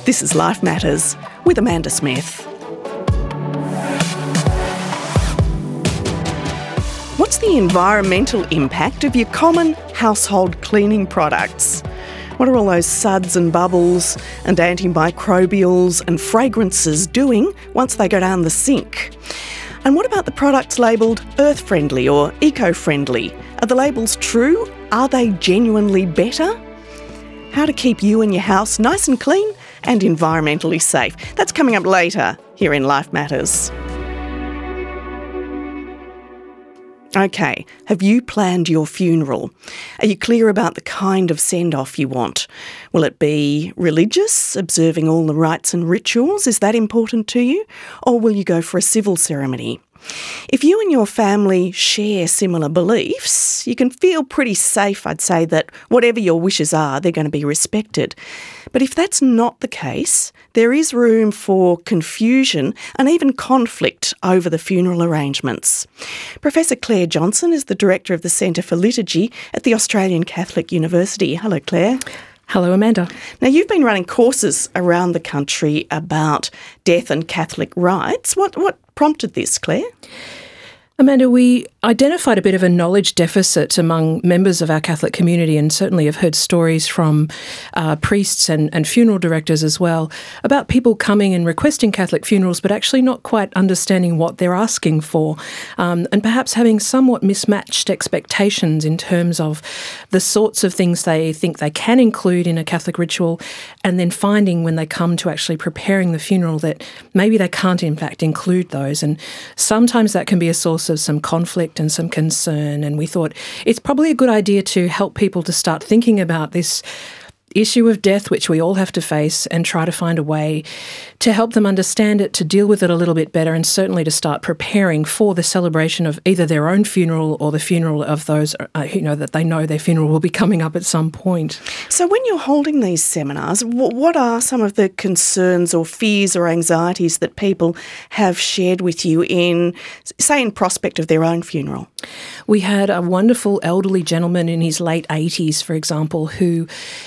This is Life Matters with Amanda Smith. What's the environmental impact of your common household cleaning products? What are all those suds and bubbles and antimicrobials and fragrances doing once they go down the sink? And what about the products labelled earth-friendly or eco-friendly? Are the labels true? Are they genuinely better? How to keep you and your house nice and clean and environmentally safe. That's coming up later here in Life Matters. Okay, have you planned your funeral? Are you clear about the kind of send-off you want? Will it be religious, observing all the rites and rituals? Is that important to you? Or will you go for a civil ceremony? If you and your family share similar beliefs, you can feel pretty safe, I'd say, that whatever your wishes are, they're going to be respected. But if that's not the case, there is room for confusion and even conflict over the funeral arrangements. Professor Claire Johnson is the Director of the Centre for Liturgy at the Australian Catholic University. Hello, Claire. Hello, Amanda. Now, you've been running courses around the country about death and Catholic rites. What prompted this, Claire? Amanda, we identified a bit of a knowledge deficit among members of our Catholic community, and certainly have heard stories from priests and funeral directors as well about people coming and requesting Catholic funerals but actually not quite understanding what they're asking for, and perhaps having somewhat mismatched expectations in terms of the sorts of things they think they can include in a Catholic ritual, and then finding when they come to actually preparing the funeral that maybe they can't in fact include those. And sometimes that can be a source of some conflict and some concern, and we thought it's probably a good idea to help people to start thinking about this issue of death, which we all have to face, and try to find a way to help them understand it, to deal with it a little bit better, and certainly to start preparing for the celebration of either their own funeral or the funeral of those that they know their funeral will be coming up at some point. So when you're holding these seminars, what are some of the concerns or fears or anxieties that people have shared with you in prospect of their own funeral? We had a wonderful elderly gentleman in his late 80s, for example, who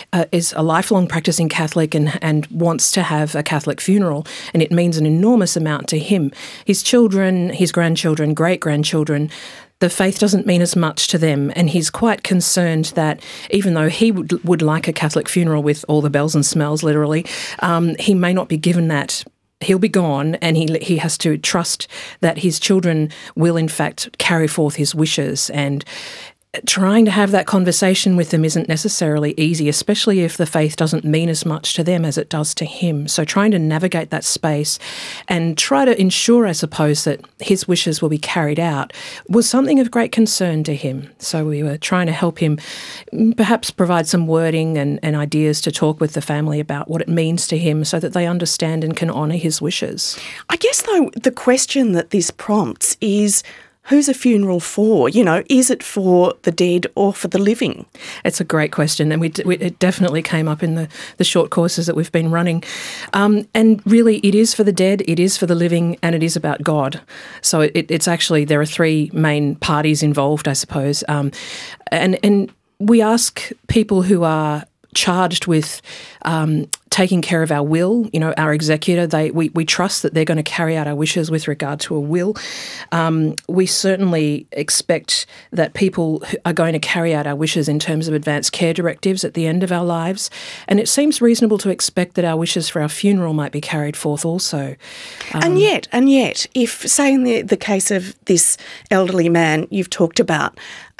is a lifelong practicing Catholic and wants to have a Catholic funeral, and it means an enormous amount to him. His children, his grandchildren, great-grandchildren, the faith doesn't mean as much to them, and he's quite concerned that even though he would like a Catholic funeral with all the bells and smells, literally, he may not be given that. He'll be gone, and he has to trust that his children will in fact carry forth his wishes, and trying to have that conversation with them isn't necessarily easy, especially if the faith doesn't mean as much to them as it does to him. So trying to navigate that space and try to ensure, I suppose, that his wishes will be carried out was something of great concern to him. So we were trying to help him perhaps provide some wording and ideas to talk with the family about what it means to him so that they understand and can honour his wishes. I guess, though, the question that this prompts is, who's a funeral for? Is it for the dead or for the living? It's a great question, and it definitely came up in the short courses that we've been running. And really, it is for the dead, it is for the living, and it is about God. So it's actually, there are three main parties involved, I suppose. And we ask people who are charged with taking care of our will, our executor, we trust that they're going to carry out our wishes with regard to a will. We certainly expect that people are going to carry out our wishes in terms of advanced care directives at the end of our lives. And it seems reasonable to expect that our wishes for our funeral might be carried forth also. And yet, if, say in the case of this elderly man you've talked about,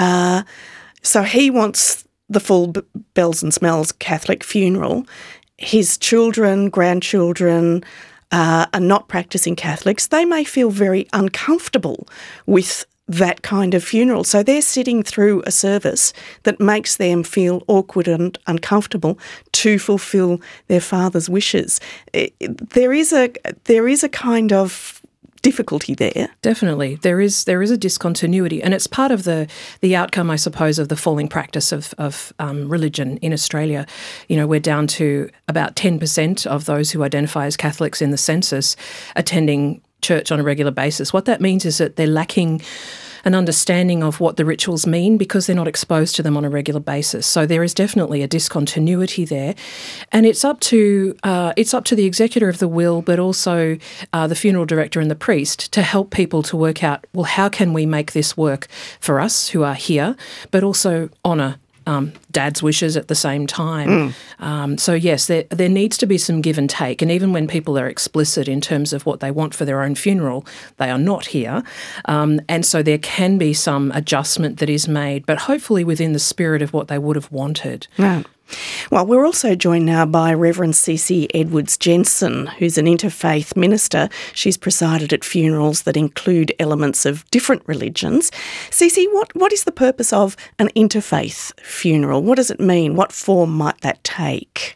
so he wants the full bells and smells Catholic funeral. His children, grandchildren are not practising Catholics. They may feel very uncomfortable with that kind of funeral. So they're sitting through a service that makes them feel awkward and uncomfortable to fulfil their father's wishes. There is a kind of difficulty there. Definitely. There is a discontinuity, and it's part of the outcome, I suppose, of the falling practice of religion in Australia. We're down to about 10% of those who identify as Catholics in the census attending church on a regular basis. What that means is that they're lacking an understanding of what the rituals mean because they're not exposed to them on a regular basis. So there is definitely a discontinuity there, and it's up to the executor of the will, but also the funeral director and the priest to help people to work out, well, how can we make this work for us who are here, but also honour Dad's wishes at the same time. So yes, there needs to be some give and take. And even when people are explicit in terms of what they want for their own funeral, they are not here. And so there can be some adjustment that is made, but hopefully within the spirit of what they would have wanted. Right. Well, we're also joined now by Reverend Cece Edwards-Jensen, who's an interfaith minister. She's presided at funerals that include elements of different religions. Cece, what is the purpose of an interfaith funeral? What does it mean? What form might that take?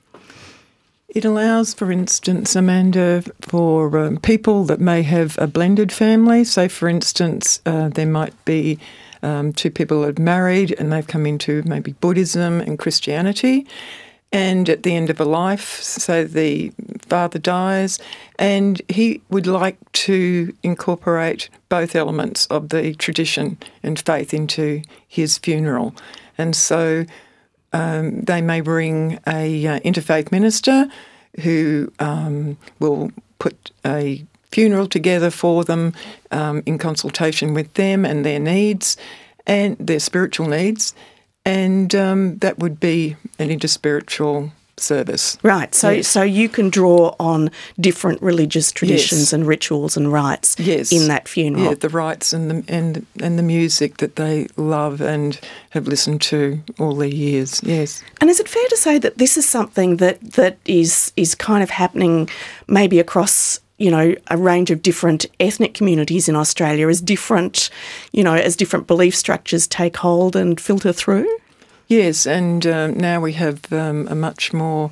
It allows, for instance, Amanda, for people that may have a blended family. So, for instance, there might be two people that are married and they've come into maybe Buddhism and Christianity, and at the end of a life, so the father dies and he would like to incorporate both elements of the tradition and faith into his funeral. And so they may bring a interfaith minister who will put a funeral together for them in consultation with them and their needs and their spiritual needs, and that would be an interspiritual service. Right, so you can draw on different religious traditions and rituals and rites in that funeral. Yeah, the rites and the music that they love and have listened to all their years, yes. And is it fair to say that this is something that is kind of happening maybe across a range of different ethnic communities in Australia as different belief structures take hold and filter through? Yes, and now we have a much more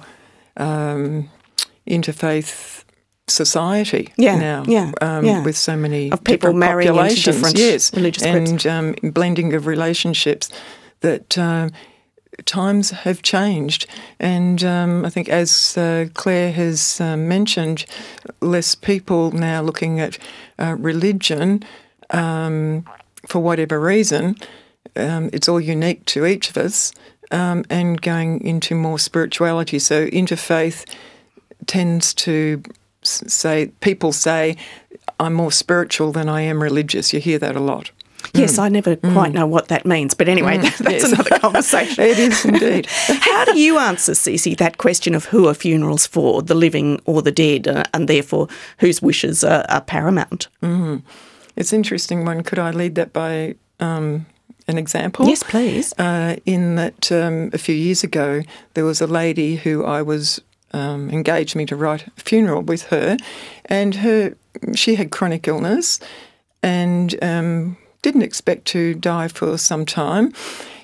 interfaith society with so many of people different marrying populations, into different religious groups. And blending of relationships that times have changed, and I think, as Claire has mentioned, less people now looking at religion for whatever reason. It's all unique to each of us, and going into more spirituality. So interfaith tends to people say, I'm more spiritual than I am religious. You hear that a lot. Yes, I never quite know what that means. But anyway, that's another conversation. It is indeed. How do you answer, Cece, that question of who are funerals for, the living or the dead, and therefore whose wishes are paramount? It's an interesting one. Could I lead that by an example? Yes, please. In that a few years ago, there was a lady who I was engaged me to write a funeral with her, and she had chronic illness and didn't expect to die for some time.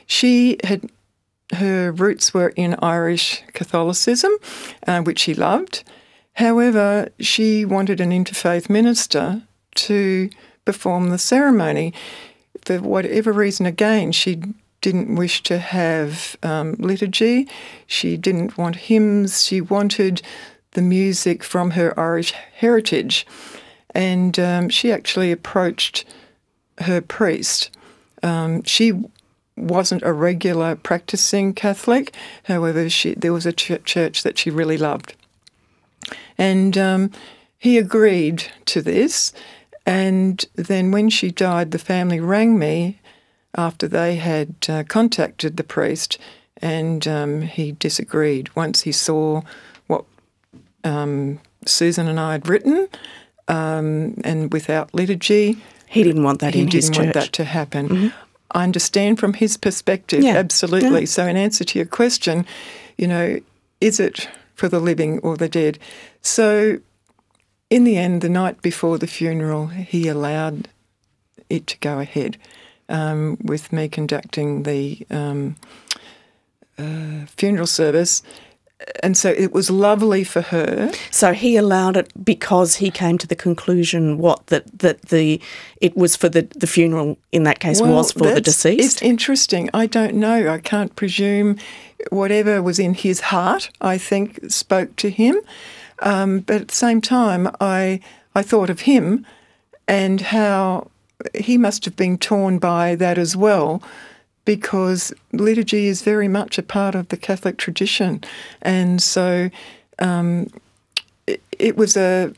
Her roots were in Irish Catholicism, which she loved. However, she wanted an interfaith minister to perform the ceremony. For whatever reason, again, she didn't wish to have liturgy. She didn't want hymns. She wanted the music from her Irish heritage. And she actually approached her priest. She wasn't a regular practicing Catholic. However, there was a church that she really loved. And he agreed to this. And then when she died, the family rang me after they had contacted the priest, and he disagreed once he saw what Susan and I had written, and without liturgy. He didn't want that in his church. He didn't want that to happen. I understand from his perspective, absolutely. So in answer to your question, is it for the living or the dead? So in the end, the night before the funeral, he allowed it to go ahead with me conducting the funeral service. And so it was lovely for her. So he allowed it because he came to the conclusion that it was for the funeral in that case was for the deceased? It's interesting. I don't know. I can't presume whatever was in his heart, I think, spoke to him. But at the same time, I thought of him and how he must have been torn by that as well, because liturgy is very much a part of the Catholic tradition. And so it was in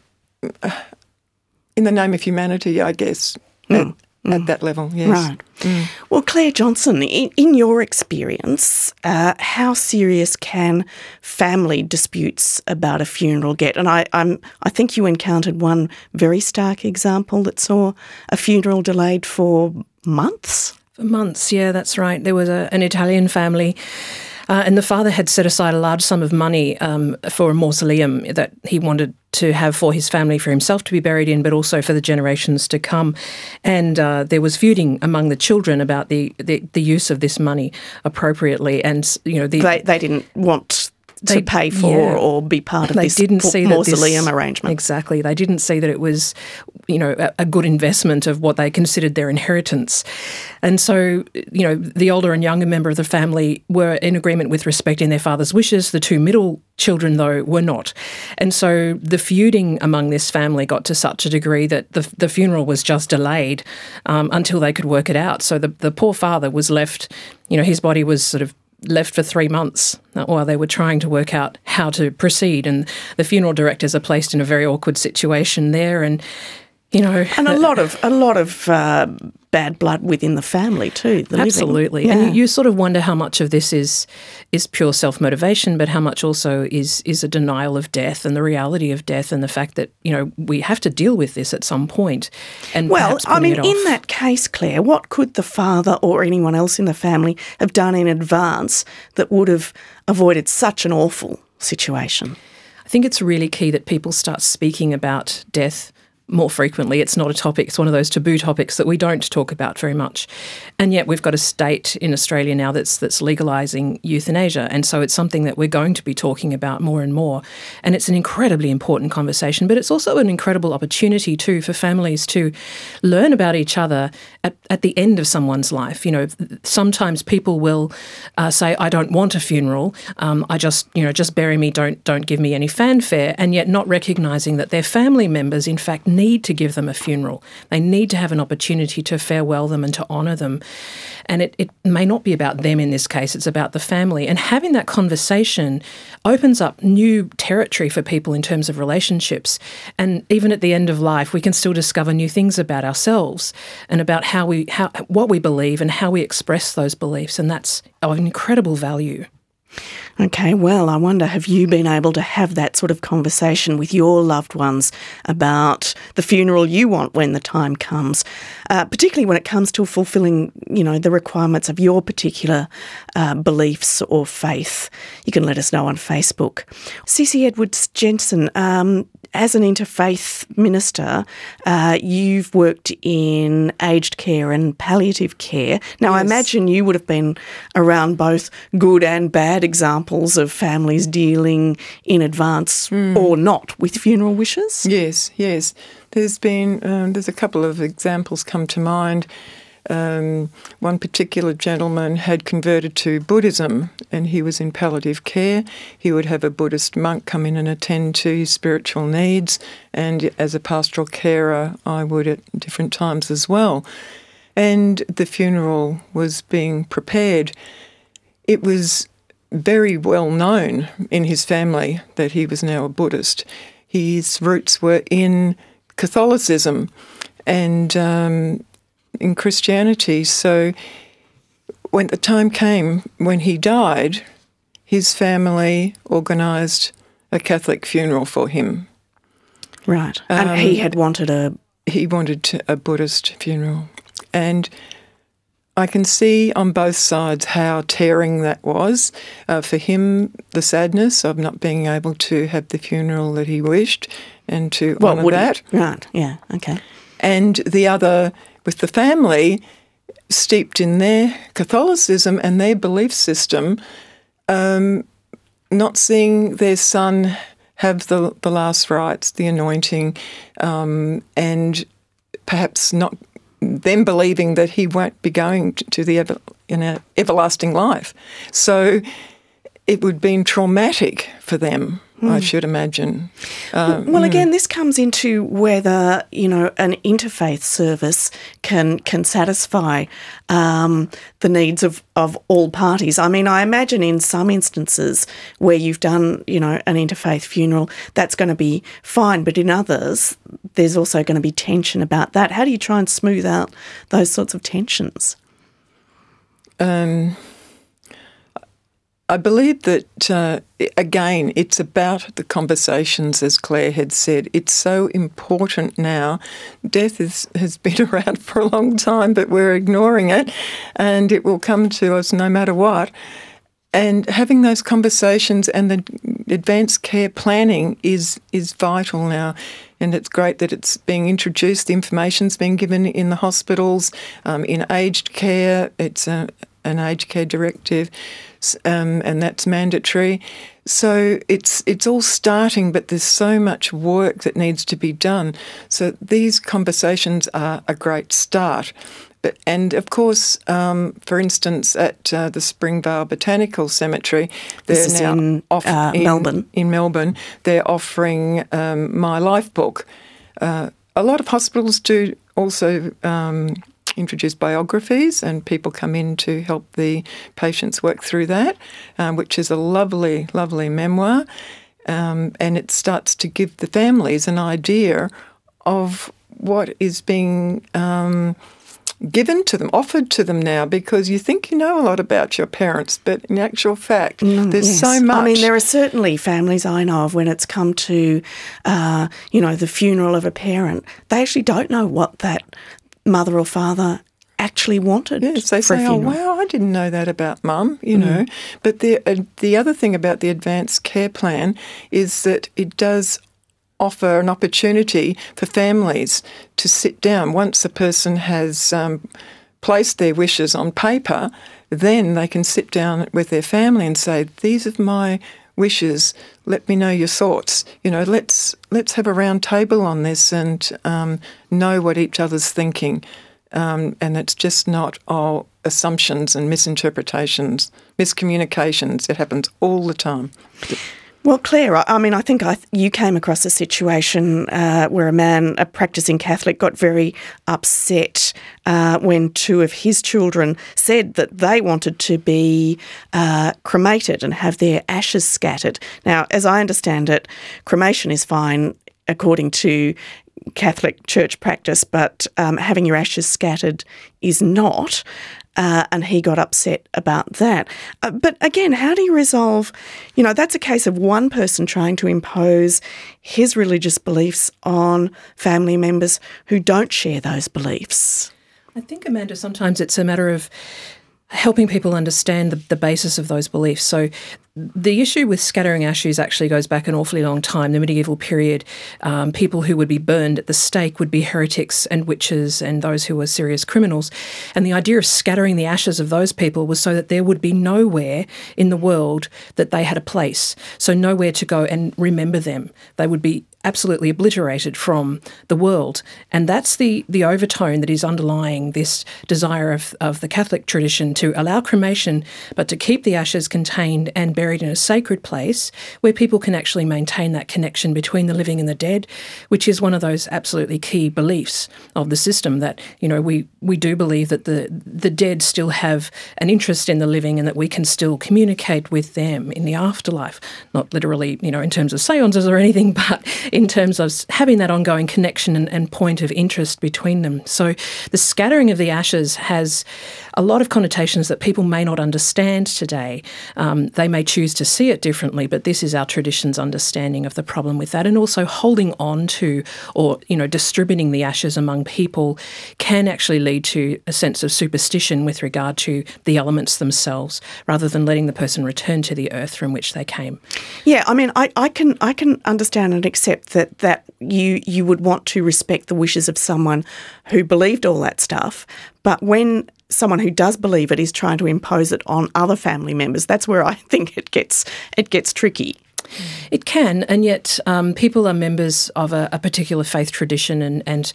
the name of humanity, I guess, at that level, yes. Right. Well, Claire Johnson, in your experience, how serious can family disputes about a funeral get? And I think you encountered one very stark example that saw a funeral delayed for months. For months, yeah, that's right. There was an Italian family. And the father had set aside a large sum of money for a mausoleum that he wanted to have for his family, for himself to be buried in, but also for the generations to come. And there was feuding among the children about the use of this money appropriately. And they didn't want to pay for or be part of this mausoleum arrangement. Exactly. They didn't see that it was, a good investment of what they considered their inheritance. And so, the older and younger member of the family were in agreement with respecting their father's wishes. The two middle children, though, were not. And so the feuding among this family got to such a degree that the funeral was just delayed until they could work it out. So the poor father was left, his body was sort of left for 3 months while they were trying to work out how to proceed. And the funeral directors are placed in a very awkward situation there. And, and a lot of bad blood within the family too. Absolutely. Yeah. And you sort of wonder how much of this is pure self-motivation, but how much also is a denial of death and the reality of death and the fact that, we have to deal with this at some point. And well, in that case, Claire, what could the father or anyone else in the family have done in advance that would have avoided such an awful situation? I think it's really key that people start speaking about death more frequently. It's not a topic. It's one of those taboo topics that we don't talk about very much. And yet we've got a state in Australia now that's legalising euthanasia. And so it's something that we're going to be talking about more and more. And it's an incredibly important conversation, but it's also an incredible opportunity too for families to learn about each other at the end of someone's life. Sometimes people will say, I don't want a funeral. I just bury me. Don't give me any fanfare. And yet not recognising that their family members, in fact, need to give them a funeral. They need to have an opportunity to farewell them and to honour them. And it may not be about them in this case, it's about the family. And having that conversation opens up new territory for people in terms of relationships. And even at the end of life, we can still discover new things about ourselves and about what we believe and how we express those beliefs. And that's of incredible value. Okay, well, I wonder, have you been able to have that sort of conversation with your loved ones about the funeral you want when the time comes, particularly when it comes to fulfilling, the requirements of your particular beliefs or faith? You can let us know on Facebook. Cissy Edwards-Jensen, as an interfaith minister, you've worked in aged care and palliative care. Now, yes. I imagine you would have been around both good and bad examples of families dealing in advance or not with funeral wishes. Yes. There's a couple of examples come to mind. One particular gentleman had converted to Buddhism and he was in palliative care. He would have a Buddhist monk come in and attend to his spiritual needs, and as a pastoral carer I would at different times as well. And the funeral was being prepared. It was very well known in his family that he was now a Buddhist. His roots were in Catholicism and in Christianity. So when the time came when he died, his family organised a Catholic funeral for him. Right. And he had wanted a Buddhist funeral. And I can see on both sides how tearing that was. For him, the sadness of not being able to have the funeral that he wished and to honour that. Right, yeah, okay. And the other, with the family, steeped in their Catholicism and their belief system, not seeing their son have the last rites, the anointing, and perhaps not them believing that he won't be going to the everlasting life. So it would have been traumatic for them. I should imagine. Well, again, this comes into whether, an interfaith service can satisfy the needs of all parties. I mean, I imagine in some instances where you've done, an interfaith funeral, that's going to be fine, but in others, there's also going to be tension about that. How do you try and smooth out those sorts of tensions? I believe that, again, it's about the conversations, as Claire had said. It's so important now. Death has been around for a long time, but we're ignoring it, and it will come to us no matter what. And having those conversations and the advanced care planning is vital now. And it's great that it's being introduced. The information's being given in the hospitals, in aged care. It's an aged care directive. And that's mandatory. So it's all starting, but there's so much work that needs to be done. So these conversations are a great start. And of course, for instance, at the Springvale Botanical Cemetery, they're now in Melbourne. In Melbourne, they're offering My Life book. A lot of hospitals do also introduce biographies, and people come in to help the patients work through that, which is a lovely, lovely memoir. And it starts to give the families an idea of what is being given to them, offered to them now, because you think you know a lot about your parents, but in actual fact, there's so much. I mean, there are certainly families I know of when it's come to, the funeral of a parent, they actually don't know what that mother or father actually wanted. Yes, they say, "Oh, wow, I didn't know that about Mum," know. But the other thing about the advanced care plan is that it does offer an opportunity for families to sit down. Once a person has placed their wishes on paper, then they can sit down with their family and say, "These are my wishes. Let me know your thoughts. Let's have a round table on this and know what each other's thinking." And it's just not all assumptions and misinterpretations, miscommunications. It happens all the time. Well, Claire, I mean, I think you came across a situation where a practicing Catholic, got very upset when two of his children said that they wanted to be cremated and have their ashes scattered. Now, as I understand it, cremation is fine according to Catholic church practice, but having your ashes scattered is not. And he got upset about that. But again, how do you resolve, that's a case of one person trying to impose his religious beliefs on family members who don't share those beliefs? I think, Amanda, sometimes it's a matter of helping people understand the basis of those beliefs. So the issue with scattering ashes actually goes back an awfully long time, the medieval period. People who would be burned at the stake would be heretics and witches and those who were serious criminals. And the idea of scattering the ashes of those people was so that there would be nowhere in the world that they had a place, so nowhere to go and remember them. They would be absolutely obliterated from the world. And that's the overtone that is underlying this desire of the Catholic tradition to allow cremation, but to keep the ashes contained and buried in a sacred place where people can actually maintain that connection between the living and the dead, which is one of those absolutely key beliefs of the system, that, we do believe that the dead still have an interest in the living and that we can still communicate with them in the afterlife. Not literally, in terms of seances or anything, but in terms of having that ongoing connection and point of interest between them. So the scattering of the ashes has a lot of connotations that people may not understand today. They may choose to see it differently, but this is our tradition's understanding of the problem with that. And also holding on to or, distributing the ashes among people can actually lead to a sense of superstition with regard to the elements themselves, rather than letting the person return to the earth from which they came. Yeah, I mean, I can understand and accept that you would want to respect the wishes of someone who believed all that stuff, but when someone who does believe it is trying to impose it on other family members, that's where I think it gets tricky. It can, and yet people are members of a particular faith tradition, and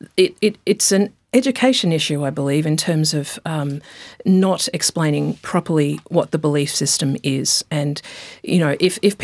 it's an education issue, I believe, in terms of not explaining properly what the belief system is. And, if people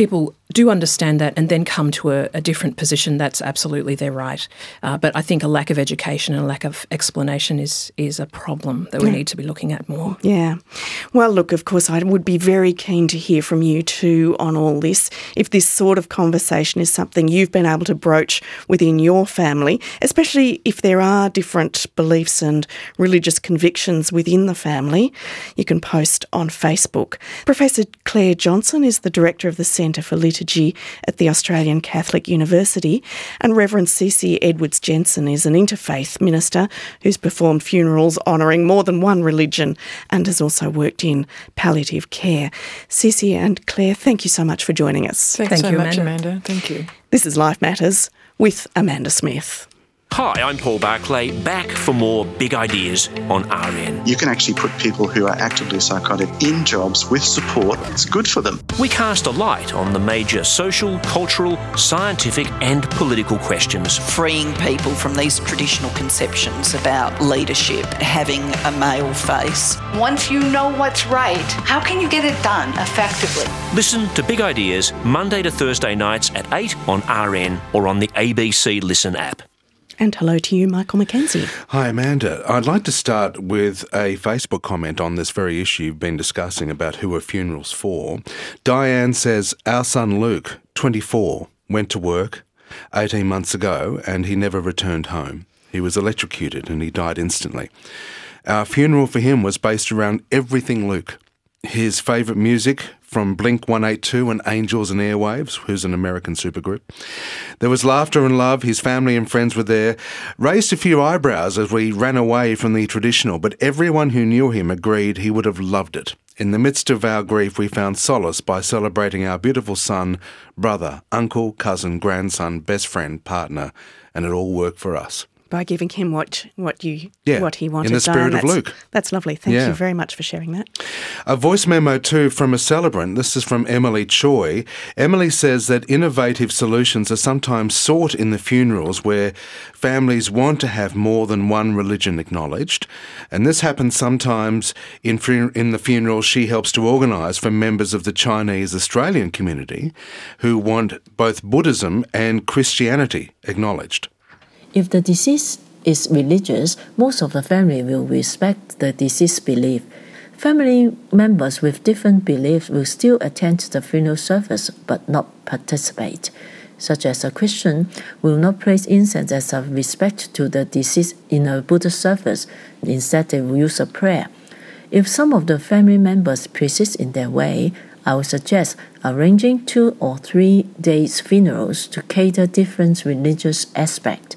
do understand that and then come to a different position, that's absolutely their right. But I think a lack of education and a lack of explanation is a problem that we need to be looking at more. Yeah. Well, look, of course, I would be very keen to hear from you too on all this. If this sort of conversation is something you've been able to broach within your family, especially if there are different beliefs and religious convictions within the family, you can post on Facebook. Professor Claire Johnson is the Director of the Centre for Liturgy at the Australian Catholic University, and Reverend Cece Edwards-Jensen is an interfaith minister who's performed funerals honouring more than one religion and has also worked in palliative care. Cece and Claire, thank you so much for joining us. Thanks so much, Amanda. Thank you. This is Life Matters with Amanda Smith. Hi, I'm Paul Barclay, back for more big ideas on RN. You can actually put people who are actively psychotic in jobs with support. It's good for them. We cast a light on the major social, cultural, scientific and political questions. Freeing people from these traditional conceptions about leadership, having a male face. Once you know what's right, how can you get it done effectively? Listen to Big Ideas Monday to Thursday nights at 8 on RN or on the ABC Listen app. And hello to you, Michael McKenzie. Hi, Amanda. I'd like to start with a Facebook comment on this very issue you've been discussing about who are funerals for. Diane says, our son Luke, 24, went to work 18 months ago and he never returned home. He was electrocuted and he died instantly. Our funeral for him was based around everything Luke. His favourite music from Blink-182 and Angels and Airwaves, who's an American supergroup. There was laughter and love. His family and friends were there. Raised a few eyebrows as we ran away from the traditional, but everyone who knew him agreed he would have loved it. In the midst of our grief, we found solace by celebrating our beautiful son, brother, uncle, cousin, grandson, best friend, partner, and it all worked for us. By giving him what he wanted. In the spirit of Luke. That's lovely. Thank you very much for sharing that. A voice memo too from a celebrant. This is from Emily Choi. Emily says that innovative solutions are sometimes sought in the funerals where families want to have more than one religion acknowledged. And this happens sometimes in the funerals she helps to organise for members of the Chinese Australian community who want both Buddhism and Christianity acknowledged. If the deceased is religious, most of the family will respect the deceased's belief. Family members with different beliefs will still attend the funeral service but not participate, such as a Christian will not place incense as a respect to the deceased in a Buddhist service. Instead, they will use a prayer. If some of the family members persist in their way, I would suggest arranging 2 or 3 days funerals to cater different religious aspects.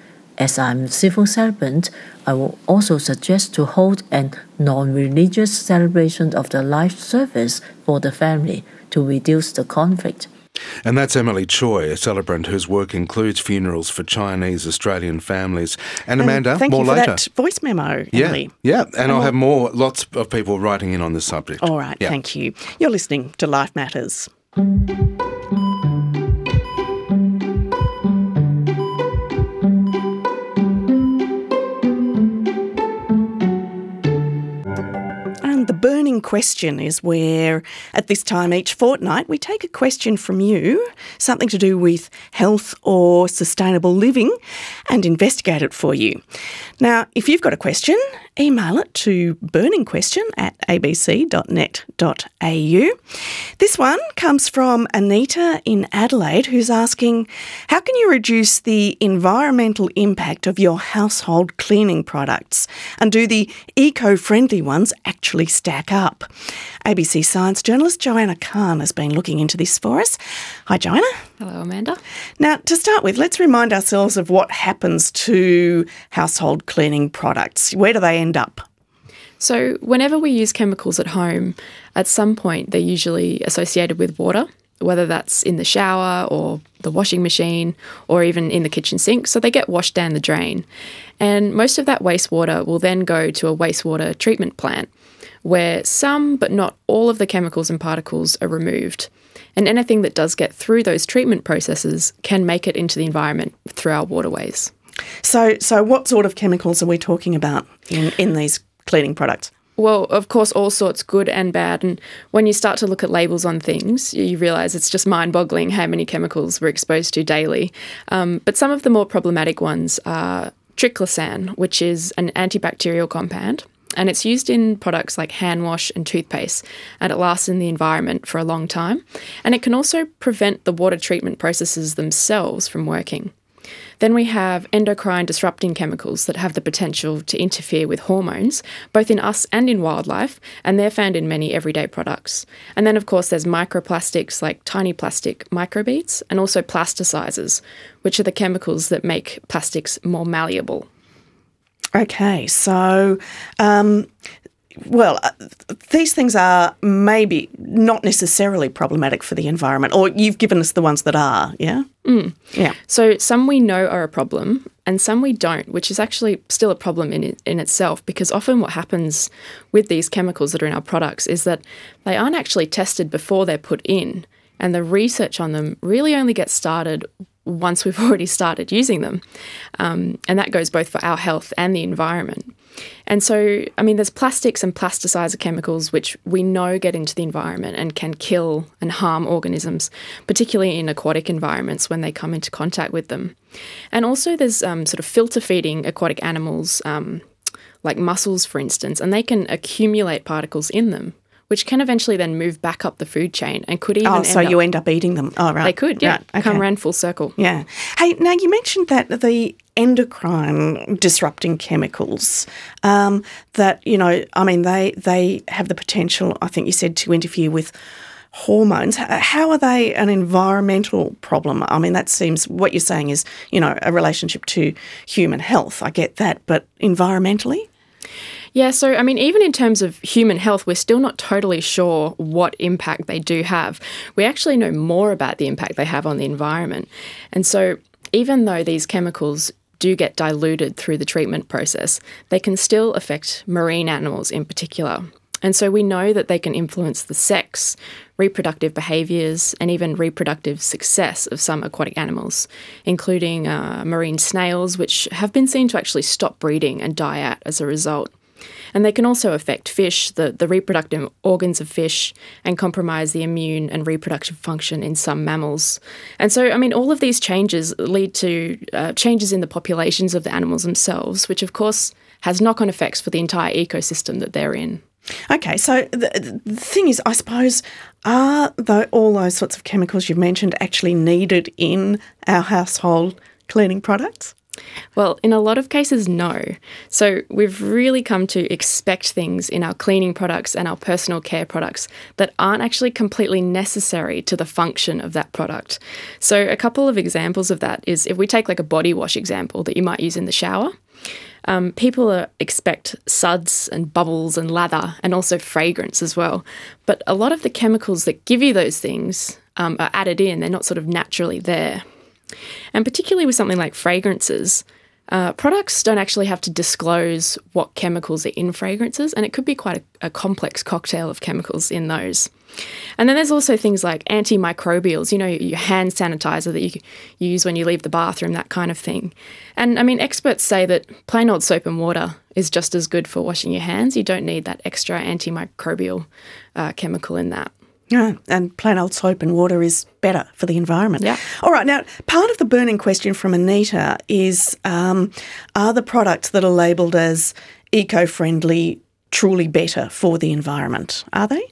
As I'm a civil servant, I will also suggest to hold a non-religious celebration of the life service for the family to reduce the conflict. And that's Emily Choi, a celebrant whose work includes funerals for Chinese Australian families. And Amanda, thank more you for later. That voice memo, Emily. Yeah, and I'll have lots of people writing in on this subject. All right, thank you. You're listening to Life Matters. The burning question is where, at this time each fortnight, we take a question from you, something to do with health or sustainable living, and investigate it for you. Now, if you've got a question, email it to burningquestion@abc.net.au. This one comes from Anita in Adelaide, who's asking, how can you reduce the environmental impact of your household cleaning products? And do the eco-friendly ones actually stack up? ABC Science journalist Joanna Kahn has been looking into this for us. Hi, Joanna. Hello, Amanda. Now, to start with, let's remind ourselves of what happens to household cleaning products. Where do they end up? So whenever we use chemicals at home, at some point they're usually associated with water, whether that's in the shower or the washing machine or even in the kitchen sink. So they get washed down the drain. And most of that wastewater will then go to a wastewater treatment plant where some but not all of the chemicals and particles are removed. And anything that does get through those treatment processes can make it into the environment through our waterways. So what sort of chemicals are we talking about in these cleaning products? Well, of course, all sorts, good and bad. And when you start to look at labels on things, you realise it's just mind-boggling how many chemicals we're exposed to daily. But some of the more problematic ones are triclosan, which is an antibacterial compound, and it's used in products like hand wash and toothpaste, and it lasts in the environment for a long time. And it can also prevent the water treatment processes themselves from working. Then we have endocrine disrupting chemicals that have the potential to interfere with hormones, both in us and in wildlife, and they're found in many everyday products. And then, of course, there's microplastics like tiny plastic microbeads, and also plasticizers, which are the chemicals that make plastics more malleable. Okay, so these things are maybe not necessarily problematic for the environment, or you've given us the ones that are, yeah? Yeah. So some we know are a problem and some we don't, which is actually still a problem in itself, because often what happens with these chemicals that are in our products is that they aren't actually tested before they're put in, and the research on them really only gets started once we've already started using them. And that goes both for our health and the environment. And so, I mean, there's plastics and plasticizer chemicals which we know get into the environment and can kill and harm organisms, particularly in aquatic environments when they come into contact with them. And also there's sort of filter feeding aquatic animals, like mussels, for instance, and they can accumulate particles in them, which can eventually then move back up the food chain and could even you end up eating them. Oh, right. They could, yeah. Right. Okay. Come around full circle. Yeah. Hey, now you mentioned that the endocrine disrupting chemicals that, you know, I mean, they have the potential, I think you said, to interfere with hormones. How are they an environmental problem? I mean, that seems, what you're saying is, you know, a relationship to human health. I get that, but environmentally? Yeah, so, I mean, even in terms of human health, we're still not totally sure what impact they do have. We actually know more about the impact they have on the environment. And so even though these chemicals do get diluted through the treatment process, they can still affect marine animals in particular. And so we know that they can influence the sex, reproductive behaviours, and even reproductive success of some aquatic animals, including marine snails, which have been seen to actually stop breeding and die out as a result. And they can also affect fish, the reproductive organs of fish, and compromise the immune and reproductive function in some mammals. And so, I mean, all of these changes lead to changes in the populations of the animals themselves, which of course has knock-on effects for the entire ecosystem that they're in. Okay, so the thing is, I suppose, are all those sorts of chemicals you've mentioned actually needed in our household cleaning products? Well, in a lot of cases, no. So we've really come to expect things in our cleaning products and our personal care products that aren't actually completely necessary to the function of that product. So a couple of examples of that is if we take like a body wash example that you might use in the shower. People expect suds and bubbles and lather and also fragrance as well. But a lot of the chemicals that give you those things are added in. They're not sort of naturally there. And particularly with something like fragrances, products don't actually have to disclose what chemicals are in fragrances, and it could be quite a complex cocktail of chemicals in those. And then there's also things like antimicrobials, you know, your hand sanitizer that you use when you leave the bathroom, that kind of thing. And I mean, experts say that plain old soap and water is just as good for washing your hands. You don't need that extra antimicrobial chemical in that. Yeah, and plain old soap and water is better for the environment. Yeah. All right, now, part of the burning question from Anita is, are the products that are labelled as eco-friendly truly better for the environment? Are they?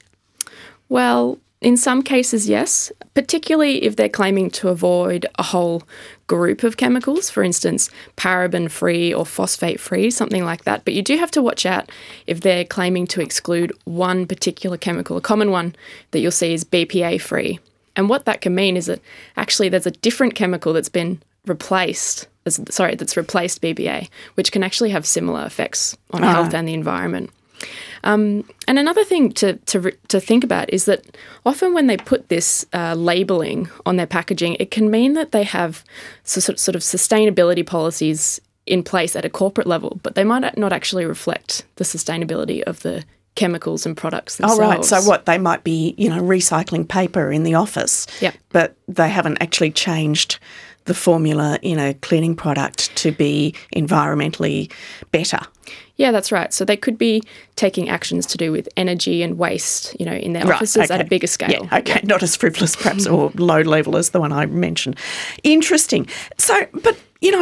Well, in some cases, yes, particularly if they're claiming to avoid a whole group of chemicals, for instance, paraben-free or phosphate-free, something like that. But you do have to watch out if they're claiming to exclude one particular chemical. A common one that you'll see is BPA-free. And what that can mean is that actually there's a different chemical that's been replaced, that's replaced BPA, which can actually have similar effects on health and the environment. And another thing to think about is that often when they put this labelling on their packaging, it can mean that they have sort of sustainability policies in place at a corporate level, but they might not actually reflect the sustainability of the chemicals and products themselves. Oh, right. So what, they might be, you know, recycling paper in the office, yeah, but they haven't actually changed the formula in a cleaning product to be environmentally better? Yeah, that's right. So they could be taking actions to do with energy and waste, in their offices at a bigger scale. Yeah, okay, not as frivolous perhaps or low level as the one I mentioned. Interesting. So, but,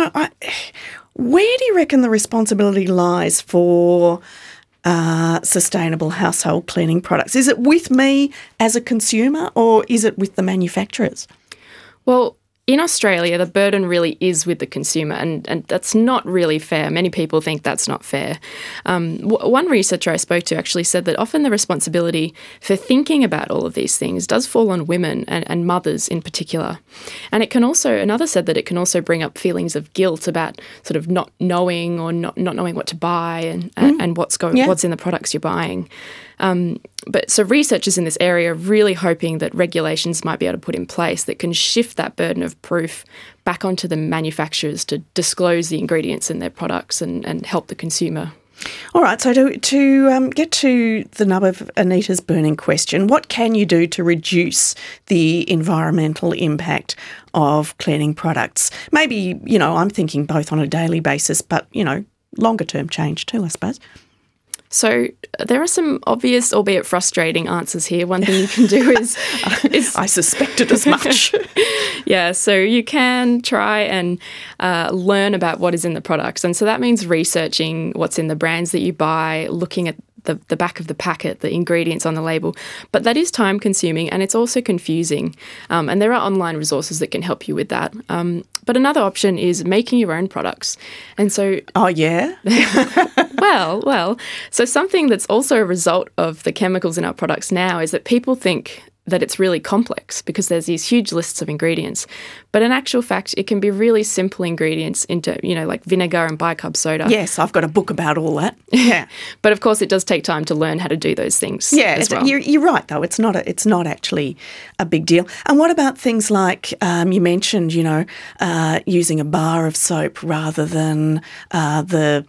where do you reckon the responsibility lies for sustainable household cleaning products? Is it with me as a consumer or is it with the manufacturers? Well, in Australia, the burden really is with the consumer, and that's not really fair. Many people think that's not fair. One researcher I spoke to actually said that often the responsibility for thinking about all of these things does fall on women and mothers in particular. And another said that it can also bring up feelings of guilt about sort of not knowing or not knowing what to buy and what's in the products you're buying. But so researchers in this area are really hoping that regulations might be able to put in place that can shift that burden of proof back onto the manufacturers to disclose the ingredients in their products and help the consumer. All right, so to get to the nub of Anita's burning question, what can you do to reduce the environmental impact of cleaning products? Maybe, I'm thinking both on a daily basis, but, longer term change too, I suppose. So there are some obvious, albeit frustrating, answers here. One thing you can do is I suspected as much. Yeah, so you can try and learn about what is in the products. And so that means researching what's in the brands that you buy, looking at the back of the packet, the ingredients on the label. But that is time consuming and it's also confusing. And there are online resources that can help you with that. But another option is making your own products. And so... Oh, yeah? Well, so something that's also a result of the chemicals in our products now is that people think that it's really complex because there's these huge lists of ingredients. But in actual fact, it can be really simple ingredients into, like vinegar and bicarb soda. Yes, I've got a book about all that. Yeah. But of course, it does take time to learn how to do those things as well. You're right, though. It's not actually a big deal. And what about things like you mentioned, using a bar of soap rather than the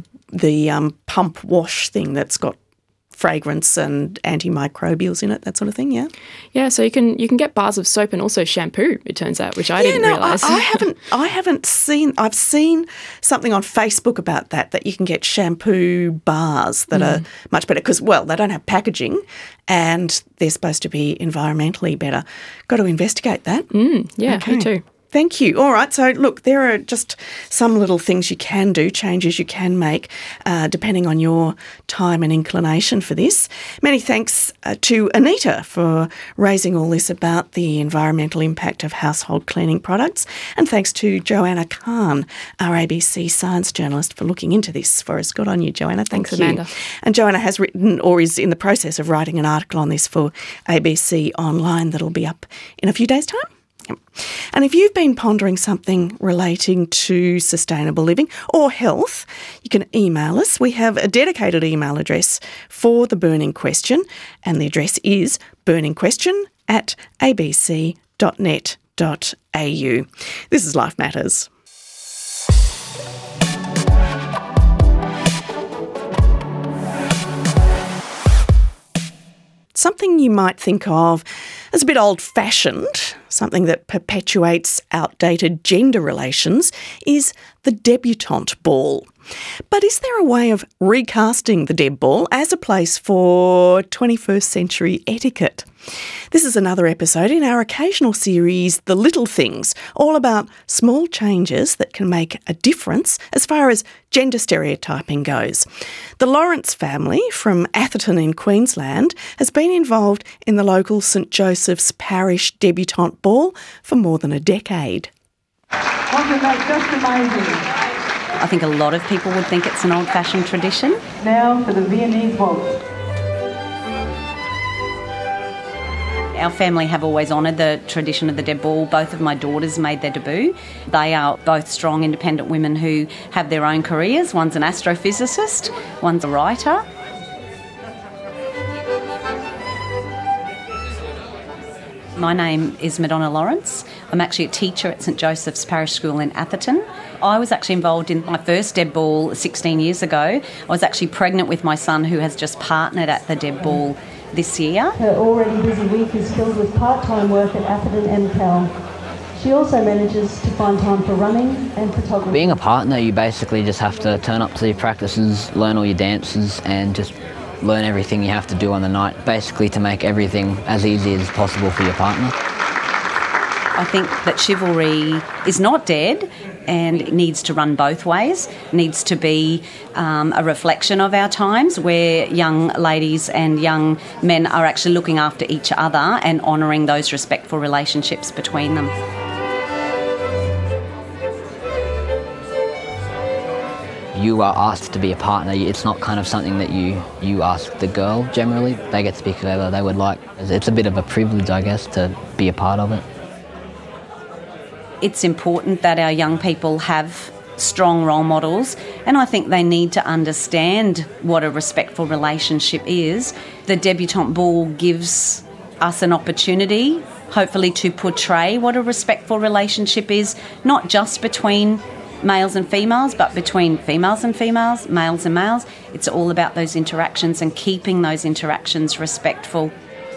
pump wash thing that's got fragrance and antimicrobials in it, that sort of thing, yeah? Yeah, so you can get bars of soap and also shampoo, it turns out, which I didn't realise. I haven't seen... I've seen something on Facebook about that you can get shampoo bars that are much better because, they don't have packaging and they're supposed to be environmentally better. Got to investigate that. Yeah, okay. Me too. Thank you. All right. So, look, there are just some little things you can do, changes you can make, depending on your time and inclination for this. Many thanks to Anita for raising all this about the environmental impact of household cleaning products. And thanks to Joanna Khan, our ABC science journalist, for looking into this for us. Good on you, Joanna. Thanks, Amanda. And Joanna has written or is in the process of writing an article on this for ABC Online that'll be up in a few days' time. And if you've been pondering something relating to sustainable living or health, you can email us. We have a dedicated email address for the burning question, and the address is burningquestion@abc.net.au. This is Life Matters. Something you might think of as a bit old-fashioned, something that perpetuates outdated gender relations, is the debutante ball. But is there a way of recasting the deb ball as a place for 21st century etiquette? This is another episode in our occasional series, The Little Things, all about small changes that can make a difference as far as gender stereotyping goes. The Lawrence family from Atherton in Queensland has been involved in the local St Joseph's Parish debutante ball for more than a decade. Wasn't that just amazing? I think a lot of people would think it's an old-fashioned tradition. Now for the Viennese waltz. Our family have always honoured the tradition of the deb ball. Both of my daughters made their debut. They are both strong, independent women who have their own careers. One's an astrophysicist, one's a writer. My name is Madonna Lawrence. I'm actually a teacher at St Joseph's Parish School in Atherton. I was actually involved in my first deb ball 16 years ago. I was actually pregnant with my son, who has just partnered at the deb ball this year. Her already busy week is filled with part-time work at Atherton MCAL. She also manages to find time for running and photography. Being a partner, you basically just have to turn up to your practices, learn all your dances and just learn everything you have to do on the night, basically to make everything as easy as possible for your partner. I think that chivalry is not dead and it needs to run both ways. It needs to be a reflection of our times where young ladies and young men are actually looking after each other and honouring those respectful relationships between them. You are asked to be a partner. It's not kind of something that you ask the girl generally. They get to pick whoever they would like. It's a bit of a privilege, I guess, to be a part of it. It's important that our young people have strong role models, and I think they need to understand what a respectful relationship is. The debutante ball gives us an opportunity, hopefully, to portray what a respectful relationship is, not just between males and females, but between females and females, males and males. It's all about those interactions and keeping those interactions respectful.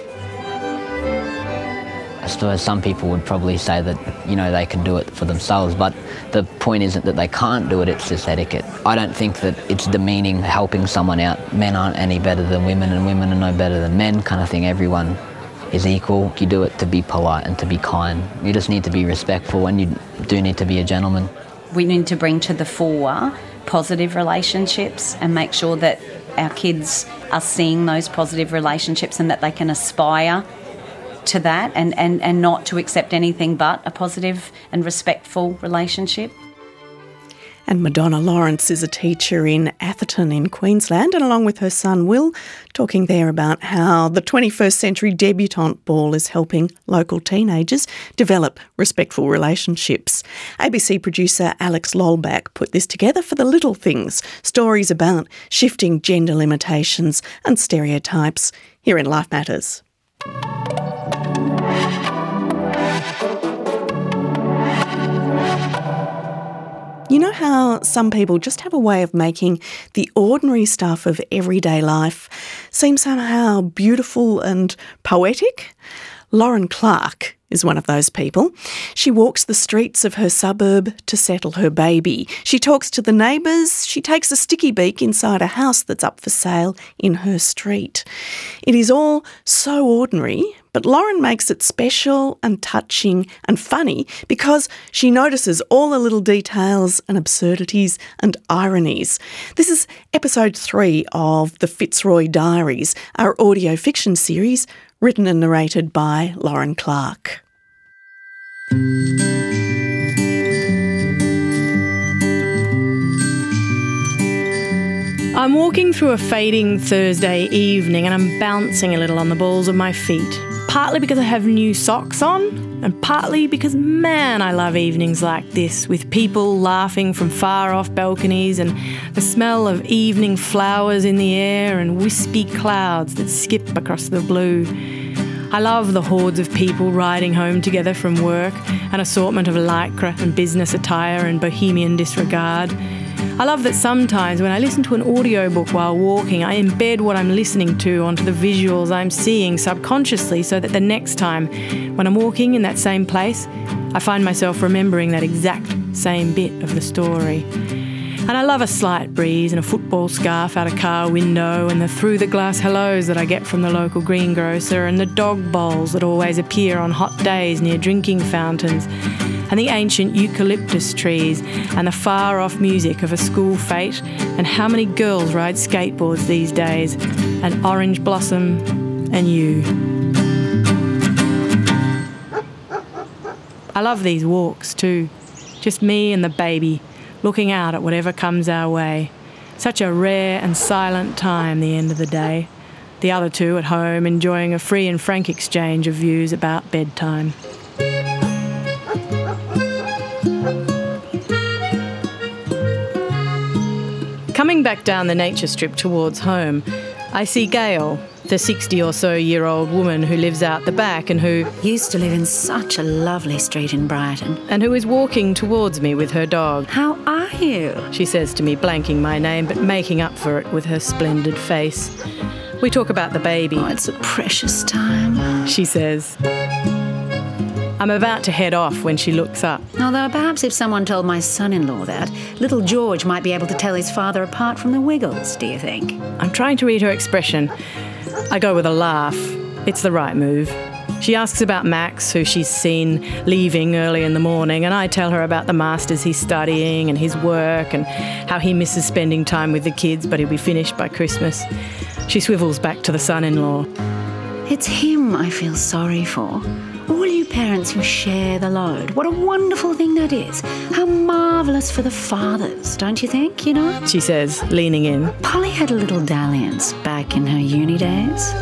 I suppose some people would probably say that, they can do it for themselves, but the point isn't that they can't do it, it's just etiquette. I don't think that it's demeaning helping someone out. Men aren't any better than women and women are no better than men kind of thing. Everyone is equal. You do it to be polite and to be kind. You just need to be respectful and you do need to be a gentleman. We need to bring to the fore positive relationships and make sure that our kids are seeing those positive relationships and that they can aspire to that and not to accept anything but a positive and respectful relationship. And Madonna Lawrence is a teacher in Atherton in Queensland, and along with her son Will, talking there about how the 21st century debutante ball is helping local teenagers develop respectful relationships. ABC producer Alex Lolbach put this together for The Little Things, stories about shifting gender limitations and stereotypes, here in Life Matters. You know how some people just have a way of making the ordinary stuff of everyday life seem somehow beautiful and poetic? Lauren Clark is one of those people. She walks the streets of her suburb to settle her baby. She talks to the neighbours. She takes a sticky beak inside a house that's up for sale in her street. It is all so ordinary, but Lauren makes it special and touching and funny because she notices all the little details and absurdities and ironies. This is episode 3 of the Fitzroy Diaries, our audio fiction series written and narrated by Lauren Clark. I'm walking through a fading Thursday evening and I'm bouncing a little on the balls of my feet. Partly because I have new socks on, and partly because, man, I love evenings like this, with people laughing from far-off balconies and the smell of evening flowers in the air and wispy clouds that skip across the blue. I love the hordes of people riding home together from work, an assortment of lycra and business attire and bohemian disregard. I love that sometimes when I listen to an audiobook while walking, I embed what I'm listening to onto the visuals I'm seeing subconsciously so that the next time when I'm walking in that same place, I find myself remembering that exact same bit of the story. And I love a slight breeze and a football scarf out a car window and the through-the-glass hellos that I get from the local greengrocer and the dog bowls that always appear on hot days near drinking fountains and the ancient eucalyptus trees and the far-off music of a school fete and how many girls ride skateboards these days and orange blossom and you. I love these walks too, just me and the baby, looking out at whatever comes our way. Such a rare and silent time, the end of the day. The other two at home enjoying a free and frank exchange of views about bedtime. Coming back down the nature strip towards home, I see Gail, the 60-or-so-year-old woman who lives out the back and who used to live in such a lovely street in Brighton. And who is walking towards me with her dog. How are you? She says to me, blanking my name, but making up for it with her splendid face. We talk about the baby. Oh, it's a precious time, she says. I'm about to head off when she looks up. Although perhaps if someone told my son-in-law that, little George might be able to tell his father apart from the Wiggles, do you think? I'm trying to read her expression. I go with a laugh. It's the right move. She asks about Max, who she's seen leaving early in the morning, and I tell her about the masters he's studying and his work and how he misses spending time with the kids, but he'll be finished by Christmas. She swivels back to the son-in-law. It's him I feel sorry for. All you parents who share the load. What a wonderful thing that is. How marvellous for the fathers, don't you think, you know? She says, leaning in. Polly had a little dalliance back in her uni days.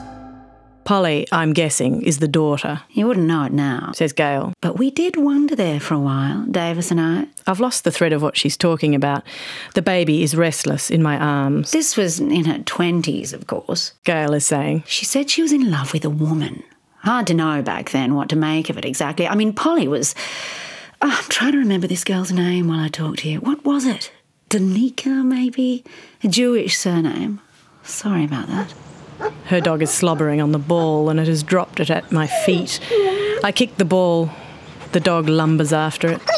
Polly, I'm guessing, is the daughter. You wouldn't know it now, says Gail. But we did wander there for a while, Davis and I. I've lost the thread of what she's talking about. The baby is restless in my arms. This was in her 20s, of course. Gail is saying. She said she was in love with a woman. Hard to know back then what to make of it exactly. I mean, Polly was... I'm trying to remember this girl's name while I talk to you. What was it? Danica, maybe? A Jewish surname. Sorry about that. Her dog is slobbering on the ball and it has dropped it at my feet. I kick the ball. The dog lumbers after it.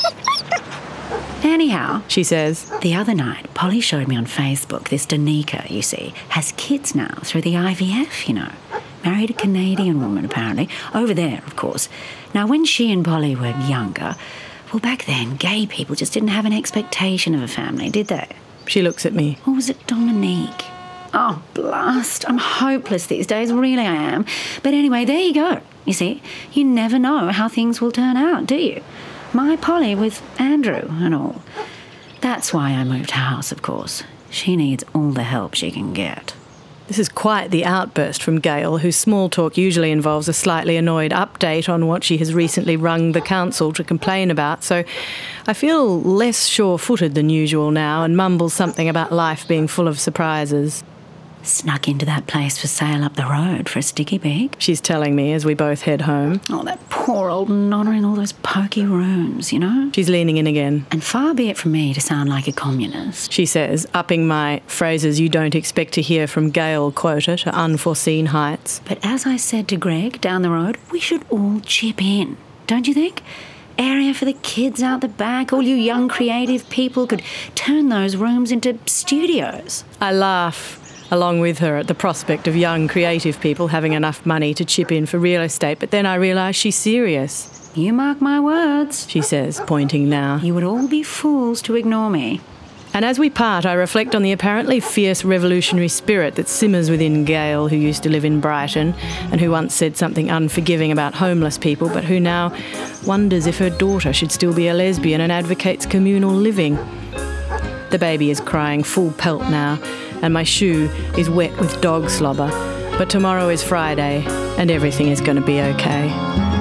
Anyhow, she says, the other night, Polly showed me on Facebook this Danica, you see, has kids now through the IVF, you know. Married a Canadian woman, apparently. Over there, of course. Now, when she and Polly were younger, well, back then, gay people just didn't have an expectation of a family, did they? She looks at me. Or was it Dominique? Oh, blast. I'm hopeless these days, really I am. But anyway, there you go. You see, you never know how things will turn out, do you? My Polly with Andrew and all. That's why I moved house, of course. She needs all the help she can get. This is quite the outburst from Gail, whose small talk usually involves a slightly annoyed update on what she has recently rung the council to complain about, so I feel less sure-footed than usual now and mumble something about life being full of surprises. Snuck into that place for sale up the road for a sticky beak, she's telling me as we both head home. Oh, that poor old nonna in all those poky rooms, you know? She's leaning in again. And far be it from me to sound like a communist, she says, upping my phrases you don't expect to hear from Gail quota to unforeseen heights. But as I said to Greg down the road, we should all chip in, don't you think? Area for the kids out the back. All you young creative people could turn those rooms into studios. I laugh along with her at the prospect of young creative people having enough money to chip in for real estate, but then I realise she's serious. You mark my words, she says, pointing now. You would all be fools to ignore me. And as we part, I reflect on the apparently fierce revolutionary spirit that simmers within Gail, who used to live in Brighton and who once said something unforgiving about homeless people, but who now wonders if her daughter should still be a lesbian and advocates communal living. The baby is crying full pelt now, and my shoe is wet with dog slobber. But tomorrow is Friday, and everything is going to be okay.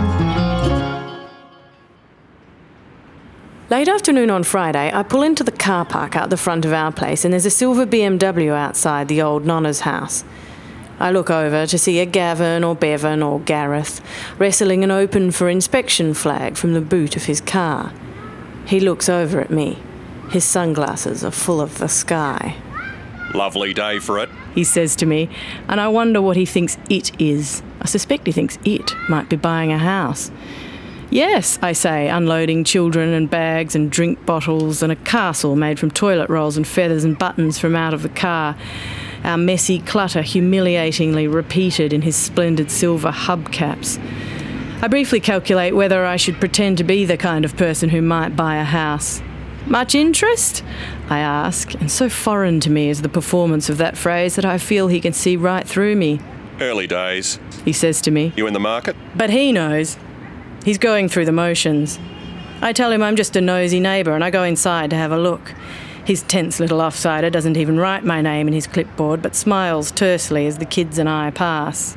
Late afternoon on Friday, I pull into the car park out the front of our place, and there's a silver BMW outside the old nonna's house. I look over to see a Gavin or Bevan or Gareth wrestling an open for inspection flag from the boot of his car. He looks over at me. His sunglasses are full of the sky. Lovely day for it, he says to me, and I wonder what he thinks it is. I suspect he thinks it might be buying a house. Yes, I say, unloading children and bags and drink bottles and a castle made from toilet rolls and feathers and buttons from out of the car. Our messy clutter humiliatingly repeated in his splendid silver hubcaps. I briefly calculate whether I should pretend to be the kind of person who might buy a house. Much interest? I ask, and so foreign to me is the performance of that phrase that I feel he can see right through me. Early days, he says to me. You in the market? But he knows. He's going through the motions. I tell him I'm just a nosy neighbour and I go inside to have a look. His tense little offsider doesn't even write my name in his clipboard but smiles tersely as the kids and I pass.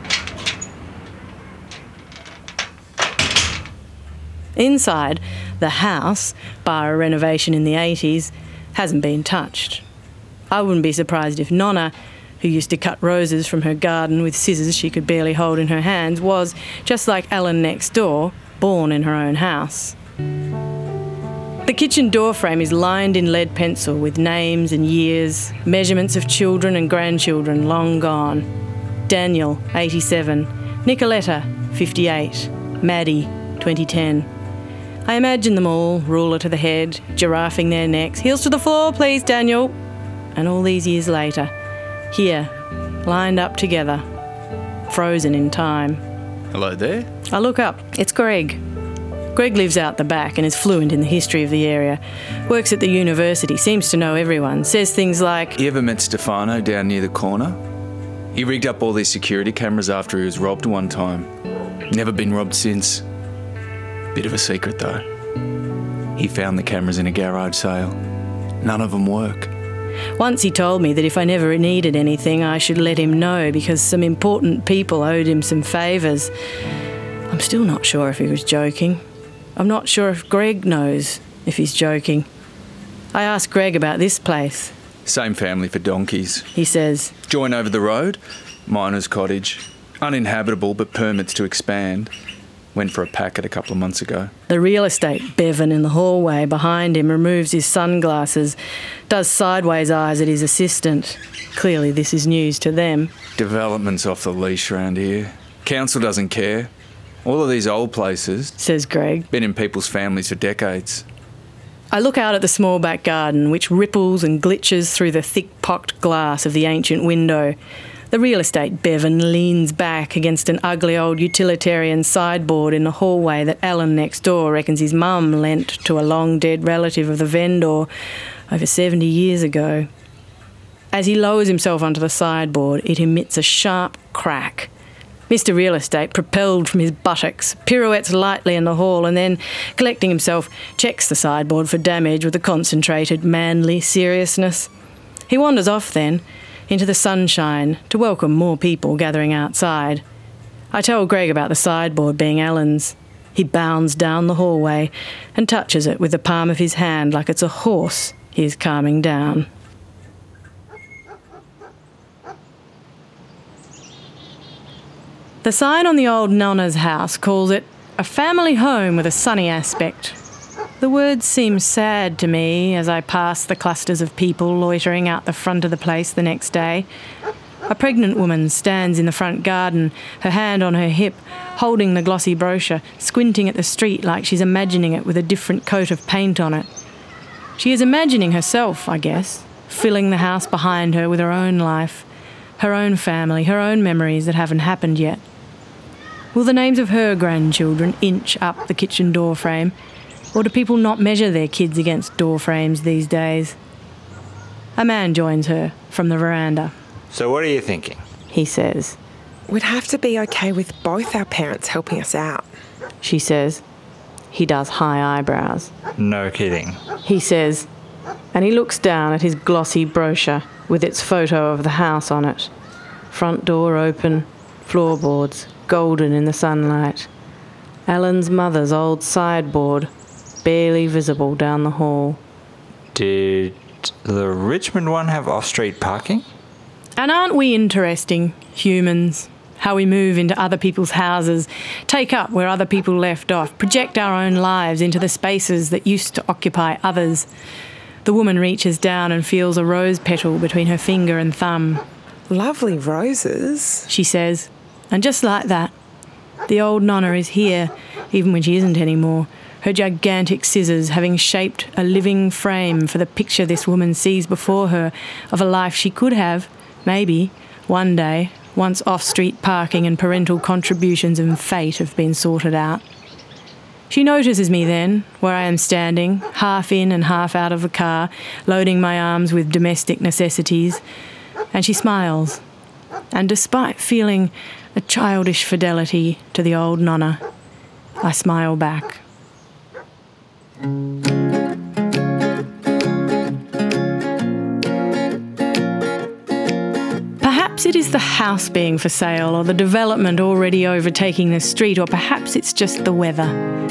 Inside, the house, bar a renovation in the 80s, hasn't been touched. I wouldn't be surprised if Nonna, who used to cut roses from her garden with scissors she could barely hold in her hands, was, just like Alan next door, born in her own house. The kitchen door frame is lined in lead pencil with names and years, measurements of children and grandchildren long gone. Daniel, 87, Nicoletta, 58, Maddie, 2010. I imagine them all, ruler to the head, giraffing their necks. Heels to the floor, please, Daniel. And all these years later, here, lined up together, frozen in time. Hello there. I look up. It's Greg. Greg lives out the back and is fluent in the history of the area. Works at the university, seems to know everyone. Says things like... You ever met Stefano down near the corner? He rigged up all these security cameras after he was robbed one time. Never been robbed since. Bit of a secret though. He found the cameras in a garage sale. None of them work. Once he told me that if I never needed anything, I should let him know because some important people owed him some favours. I'm still not sure if he was joking. I'm not sure if Greg knows if he's joking. I asked Greg about this place. Same family for donkeys. He says. Join over the road, miner's cottage. Uninhabitable but permits to expand. Went for a packet a couple of months ago. The real estate Bevan in the hallway behind him removes his sunglasses, does sideways eyes at his assistant. Clearly this is news to them. Development's off the leash around here. Council doesn't care. All of these old places, says Greg, been in people's families for decades. I look out at the small back garden, which ripples and glitches through the thick-pocked glass of the ancient window. The real estate Bevan leans back against an ugly old utilitarian sideboard in the hallway that Alan next door reckons his mum lent to a long-dead relative of the vendor over 70 years ago. As he lowers himself onto the sideboard, it emits a sharp crack. Mr. Real Estate, propelled from his buttocks, pirouettes lightly in the hall and then, collecting himself, checks the sideboard for damage with a concentrated, manly seriousness. He wanders off then, into the sunshine, to welcome more people gathering outside. I tell Greg about the sideboard being Alan's. He bounds down the hallway and touches it with the palm of his hand like it's a horse he is calming down. The sign on the old Nonna's house calls it a family home with a sunny aspect. The words seem sad to me as I pass the clusters of people loitering out the front of the place the next day. A pregnant woman stands in the front garden, her hand on her hip, holding the glossy brochure, squinting at the street like she's imagining it with a different coat of paint on it. She is imagining herself, I guess, filling the house behind her with her own life, her own family, her own memories that haven't happened yet. Will the names of her grandchildren inch up the kitchen door frame? Or do people not measure their kids against door frames these days? A man joins her from the veranda. So what are you thinking? He says. We'd have to be okay with both our parents helping us out. She says. He does high eyebrows. No kidding. He says, and he looks down at his glossy brochure with its photo of the house on it. Front door open, floorboards golden in the sunlight. Alan's mother's old sideboard, barely visible down the hall. Did the Richmond one have off-street parking? And aren't we interesting, humans? How we move into other people's houses, take up where other people left off, project our own lives into the spaces that used to occupy others. The woman reaches down and feels a rose petal between her finger and thumb. Lovely roses, she says. And just like that, the old Nonna is here, even when she isn't anymore, her gigantic scissors having shaped a living frame for the picture this woman sees before her of a life she could have, maybe, one day, once off-street parking and parental contributions and fate have been sorted out. She notices me then, where I am standing, half in and half out of the car, loading my arms with domestic necessities, and she smiles. And despite feeling a childish fidelity to the old Nonna, I smile back. Perhaps it is the house being for sale or the development already overtaking the street, or perhaps it's just the weather.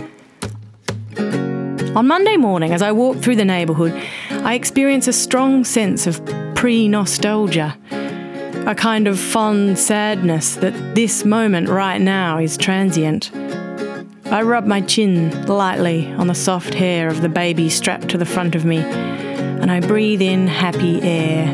On Monday morning, as I walk through the neighbourhood, I experience a strong sense of pre-nostalgia. A kind of fond sadness that this moment right now is transient. I rub my chin lightly on the soft hair of the baby strapped to the front of me, and I breathe in happy air.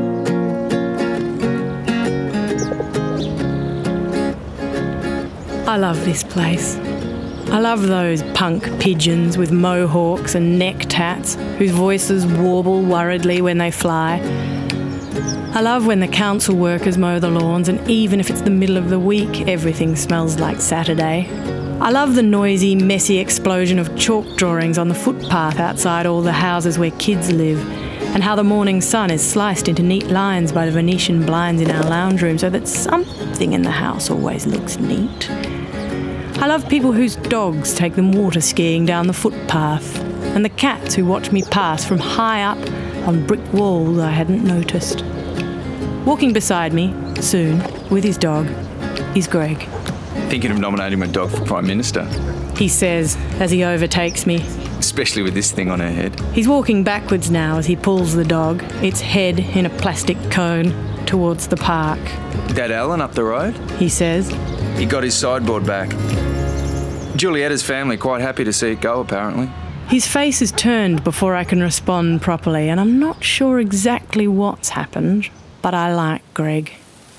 I I love this place. I love those punk pigeons with mohawks and neck tats whose voices warble worriedly when they fly. I love when the council workers mow the lawns, and even if it's the middle of the week, everything smells like Saturday. I love the noisy, messy explosion of chalk drawings on the footpath outside all the houses where kids live, and how the morning sun is sliced into neat lines by the Venetian blinds in our lounge room so that something in the house always looks neat. I love people whose dogs take them water skiing down the footpath, and the cats who watch me pass from high up on brick walls I hadn't noticed. Walking beside me, soon, with his dog, is Greg. Thinking of nominating my dog for Prime Minister. He says as he overtakes me. Especially with this thing on her head. He's walking backwards now as he pulls the dog, its head in a plastic cone, towards the park. Dad Alan up the road? He says. He got his sideboard back. Julietta's family quite happy to see it go, apparently. His face is turned before I can respond properly, and I'm not sure exactly what's happened, but I like Greg.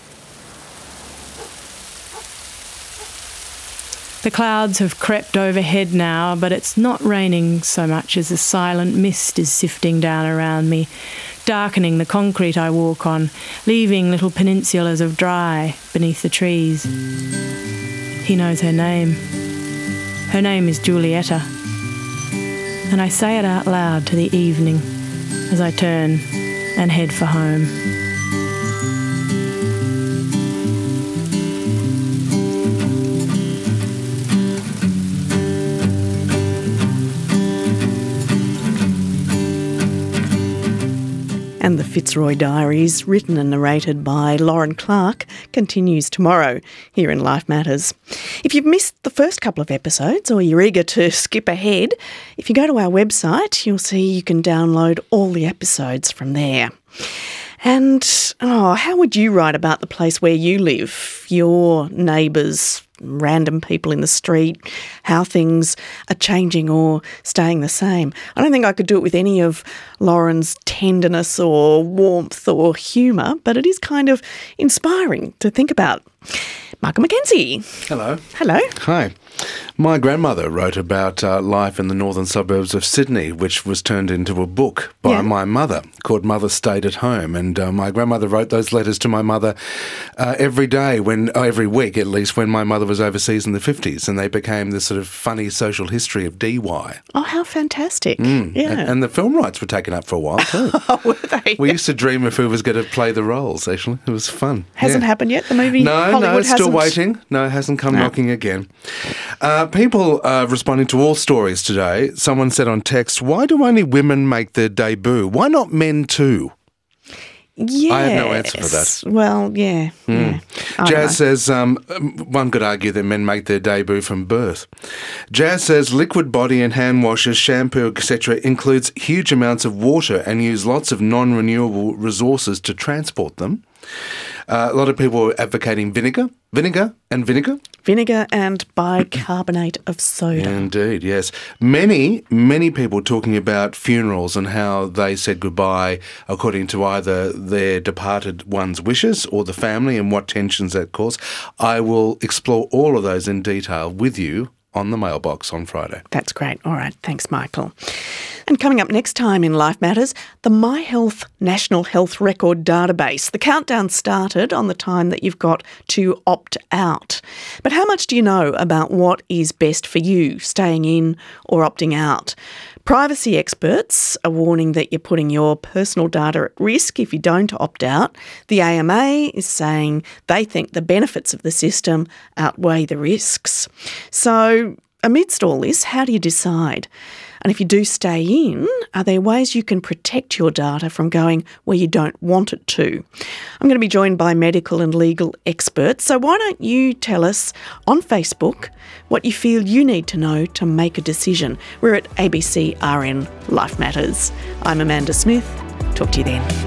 The clouds have crept overhead now, but it's not raining so much as a silent mist is sifting down around me, darkening the concrete I walk on, leaving little peninsulas of dry beneath the trees. He knows her name. Her name is Julietta. And I say it out loud to the evening as I turn and head for home. And the Fitzroy Diaries, written and narrated by Lauren Clark, continues tomorrow here in Life Matters. If you've missed the first couple of episodes or you're eager to skip ahead, if you go to our website, you'll see you can download all the episodes from there. And, how would you write about the place where you live, your neighbours, random people in the street, how things are changing or staying the same? I don't think I could do it with any of Lauren's tenderness or warmth or humour, but it is kind of inspiring to think about. Michael Mackenzie. Hello. Hello. Hi. My grandmother wrote about life in the northern suburbs of Sydney, which was turned into a book by my mother called Mother Stayed at Home. And my grandmother wrote those letters to my mother every week at least, when my mother was overseas in the 50s. And they became this sort of funny social history of DY. Oh, how fantastic. Yeah. And the film rights were taken up for a while too. Oh, were they? We used to dream of who was going to play the roles, actually. It was fun. Hasn't happened yet, the movie? No, it's still waiting. No, it hasn't come knocking again. People are responding to all stories today. Someone said on text, why do only women make their debut? Why not men too? Yes. I have no answer for that. Well, yeah. Jazz says, one could argue that men make their debut from birth. Jazz says liquid body and hand washes, shampoo, etc. includes huge amounts of water and use lots of non-renewable resources to transport them. A lot of people are advocating vinegar and bicarbonate of soda. Indeed, yes. Many people talking about funerals and how they said goodbye according to either their departed one's wishes or the family and what tensions that caused. I will explore all of those in detail with you on the mailbox on Friday. That's great. All right. Thanks, Michael. And coming up next time in Life Matters, the MyHealth National Health Record Database. The countdown started on the time that you've got to opt out. But how much do you know about what is best for you, staying in or opting out? Privacy experts are warning that you're putting your personal data at risk if you don't opt out. The AMA is saying they think the benefits of the system outweigh the risks. So amidst all this, how do you decide? And if you do stay in, are there ways you can protect your data from going where you don't want it to? I'm going to be joined by medical and legal experts, so why don't you tell us on Facebook what you feel you need to know to make a decision. We're at ABC RN Life Matters. I'm Amanda Smith. Talk to you then.